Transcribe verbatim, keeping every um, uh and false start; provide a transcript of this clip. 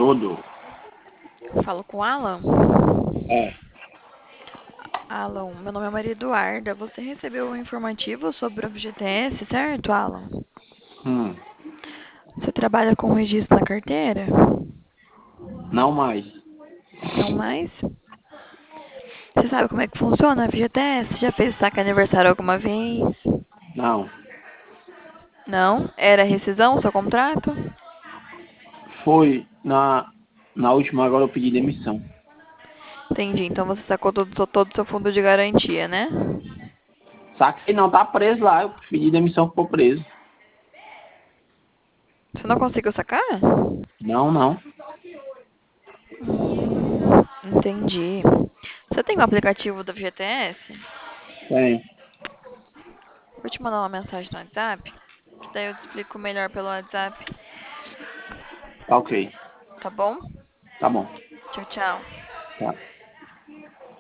Tudo. Falo com o Alan. É. Alan, meu nome é Maria Eduarda. Você recebeu um informativo sobre o F G T S, certo, Alan? Hum. Você trabalha com registro na carteira? Não mais. Não mais? Você sabe como é que funciona o F G T S? Já fez saque aniversário alguma vez? Não. Não? Era rescisão o seu contrato? Foi na, na última, agora eu pedi demissão. Entendi. Então você sacou todo, todo o seu fundo de garantia, né? Saquei não, tá preso lá. Eu pedi demissão, ficou preso. Você não conseguiu sacar? Não, não. Hum, entendi. Você tem o aplicativo do F G T S? Tem. Vou te mandar uma mensagem no WhatsApp, que daí eu te explico melhor pelo WhatsApp, Tá ok. tá bom? Tá bom. Tchau, tchau. Tá.